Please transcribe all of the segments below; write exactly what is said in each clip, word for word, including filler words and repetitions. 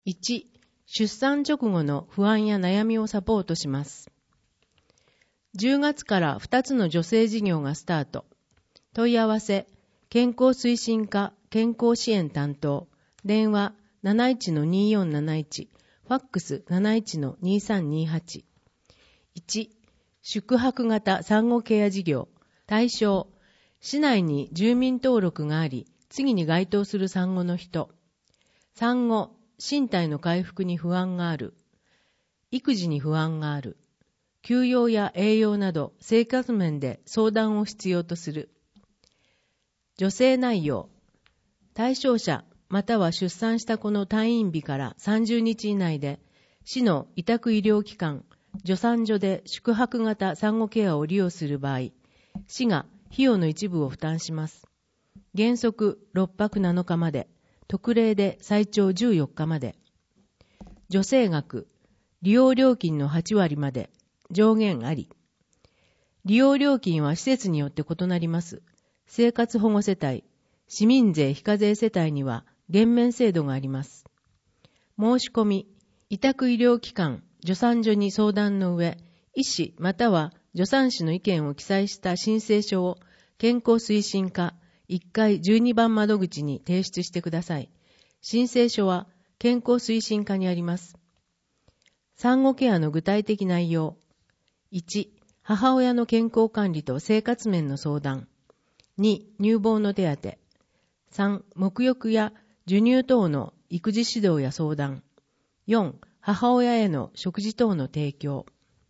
いち、出産直後の不安や悩みをサポートします。じゅうがつからふたつの助成事業がスタート。問い合わせ、健康推進課健康支援担当、電話 なないちのにーよんなないち、ファックス なないちのにーさんにーはち。いち、宿泊型産後ケア事業。対象、市内に住民登録があり、次に該当する産後の人。産後、身体の回復に不安がある。育児に不安がある。休養や栄養など生活面で相談を必要とする。助成内容。対象者または出産した子の退院日からさんじゅうにち以内で、市の委託医療機関、助産所で宿泊型産後ケアを利用する場合、市が費用の一部を負担します。原則ろっぱくなのかまで、特例で最長じゅうよっかまで。助成額、利用料金のはちわりまで、上限あり。利用料金は施設によって異なります。生活保護世帯、市民税非課税世帯には減免制度があります。申し込み、委託医療機関、助産所に相談の上、医師または助産師の意見を記載した申請書を健康推進課いっかいじゅうにばん窓口に提出してください。申請書は健康推進課にあります。産後ケアの具体的内容。いち、母親の健康管理と生活面の相談。に、乳房の手当。さん、沐浴や授乳等の育児指導や相談。よん、母親への食事等の提供。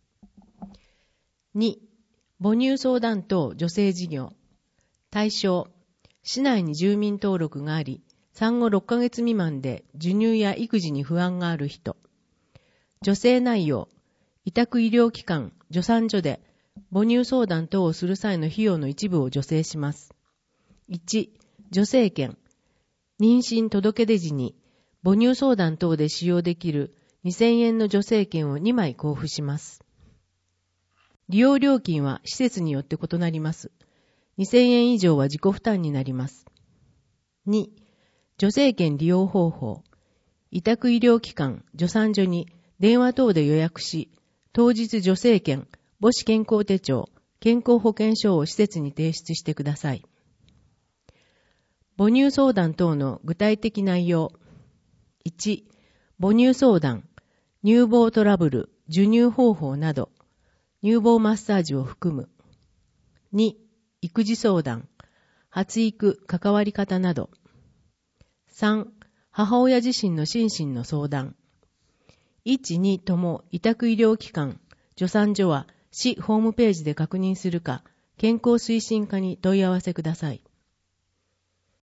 に、母乳相談等助成事業。対象、市内に住民登録があり、産後ろっかげつ未満で授乳や育児に不安がある人。助成内容、委託医療機関、助産所で母乳相談等をする際の費用の一部を助成します。いち、助成券、妊娠届出時に母乳相談等で使用できるにせんえんの助成券をにまい交付します。利用料金は施設によって異なります。にせんえん以上は自己負担になります。に、助成券利用方法。委託医療機関、助産所に電話等で予約し、当日助成券、母子健康手帳、健康保険証を施設に提出してください。母乳相談等の具体的内容。いち、母乳相談、乳房トラブル、授乳方法など、乳房マッサージを含む。に、育児相談、発育、関わり方など。さん、母親自身の心身の相談。いち、にとも委託医療機関、助産所は市ホームページで確認するか、健康推進課に問い合わせください。